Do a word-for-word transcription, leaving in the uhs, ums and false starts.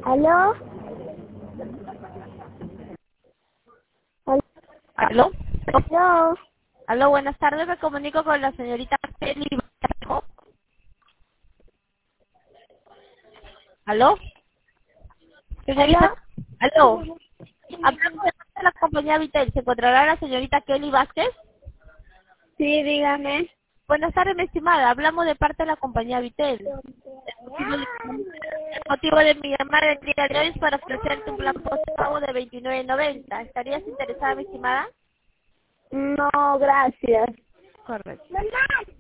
¿Aló? ¿Aló? ¿Aló? ¿Aló? Aló, buenas tardes, me comunico con la señorita Kelly Vasquez. ¿Aló? Señorita, ¿Aló? aló. Hablamos de la compañía Vitel. ¿Se encontrará la señorita Kelly Vázquez? Sí, dígame. Buenas tardes, mi estimada. Hablamos de parte de la compañía Vitel. El motivo de, el motivo de mi llamada el día de hoy es para ofrecerte un plan postpago de veintinueve noventa. ¿Estarías interesada, mi estimada? No, gracias. Correcto.